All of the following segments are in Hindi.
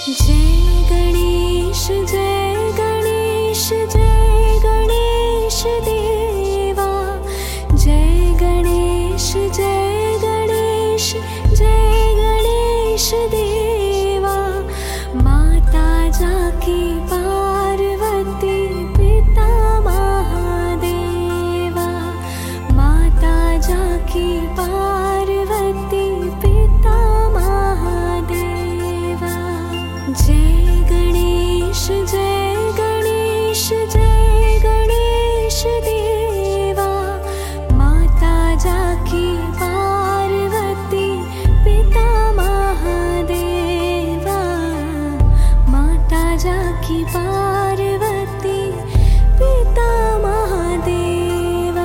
जय गणेश जय गणेश जय गणेश देवा। जय गणेश जय गणेश जय गणेश देवा। माता जाकी पार्वती पिता महादेवा। माता जाकी पार्वती पिता महादेवा। जय गणेश जय गणेश जय गणेश देवा। माता जाकी पार्वती पिता महादेवा। माता जाकी पार्वती पिता महादेवा।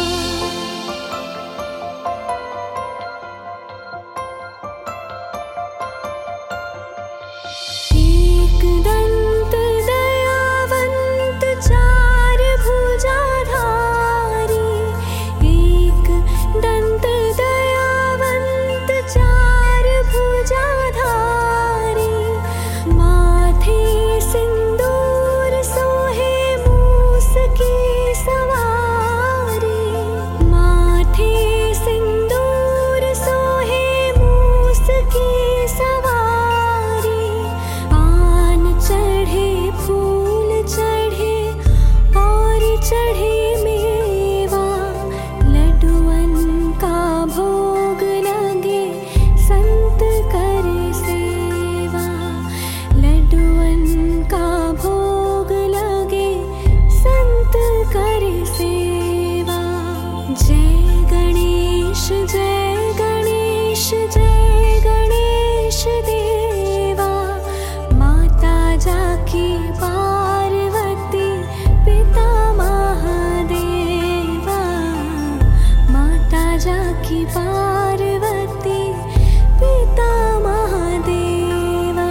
एक दंत दयावंत चार भुजाधारी। एक दंत दयावंत चार भुजाधारी। माथे सिंदूर सोहे मूस की सवारी। माथे सिंदूर सोहे मूस की सवारी। पान चढ़े फूल चढ़े और चढ़े मेवा। लड्डुअन का भोग लगे संत कर सेवा। लड्डुअन का भोग लगे संत कर सेवा। जय गणेश जय गणेश जय गणेश देवा। माता जाकी पार्वती पिता महादेवा। माता जाकी पार्वती पिता महादेवा।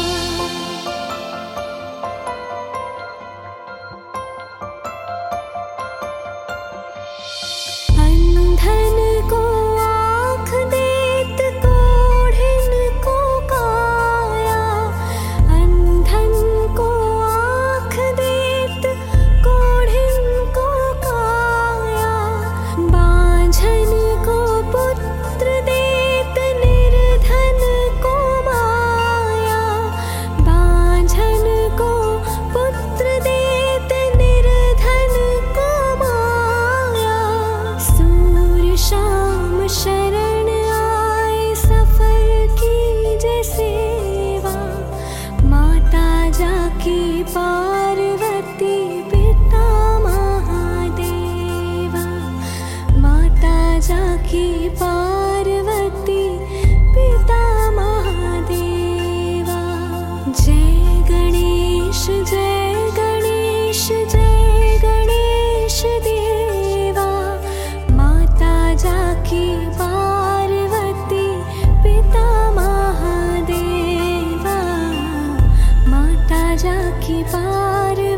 अंधन को आँख देत कोढ़िन को काया। अंधन को आँख देत कोढ़िन को काया। बांझन को पुत्र देत निर्धन को माया। बांझन को पुत्र देत निर्धन को माया। सूर्य शाम शरण आए सफर कीजे सेवा। माता जाकी पार्वती पिता महादेवा। माता जाकी पार्वती पिता महादेवा। जय गणेश जय गणेश जय गणेश देवा। माता जाकी पार्वती पिता महादेवा। माता जाकी पार्वती